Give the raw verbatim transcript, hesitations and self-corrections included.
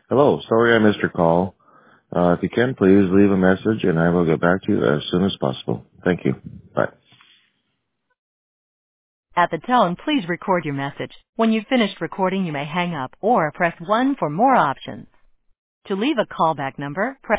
Hello, sorry I missed your call. Uh, if you can, please leave a message and I will get back to you as soon as possible. Thank you. Bye. At the tone, please record your message. When you've finished recording, you may hang up or press one for more options. To leave a callback number, press